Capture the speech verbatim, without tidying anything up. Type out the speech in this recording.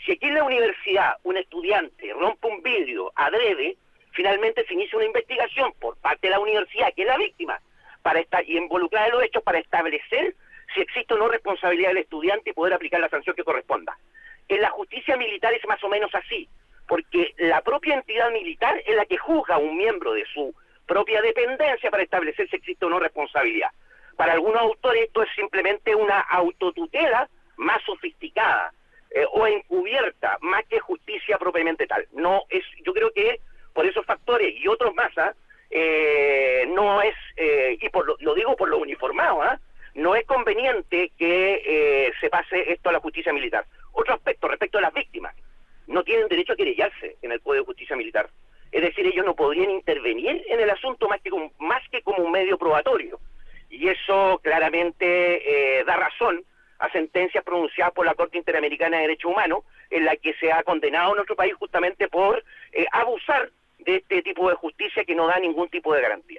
Si aquí en la universidad un estudiante rompe un vidrio adrede, finalmente se inicia una investigación por parte de la universidad, que es la víctima, para estar y involucrada en los hechos para establecer si existe o no responsabilidad del estudiante y poder aplicar la sanción que corresponda. En la justicia militar es más o menos así, porque la propia entidad militar es la que juzga a un miembro de su propia dependencia para establecer si existe o no responsabilidad. Para algunos autores esto es simplemente una autotutela más sofisticada eh, o encubierta, más que justicia propiamente tal. No es, yo creo que por esos factores y otros más, ¿eh? Eh, no es, eh, y por lo, lo digo por lo uniformado, ¿eh? No es conveniente que eh, se pase esto a la justicia militar. Otro aspecto respecto a las víctimas, no tienen derecho a querellarse en el Código de Justicia Militar. Es decir, ellos no podrían intervenir en el asunto más que como, más que como un medio probatorio. Y eso claramente eh, da razón a sentencias pronunciadas por la Corte Interamericana de Derechos Humanos, en la que se ha condenado a nuestro país justamente por eh, abusar de este tipo de justicia que no da ningún tipo de garantía.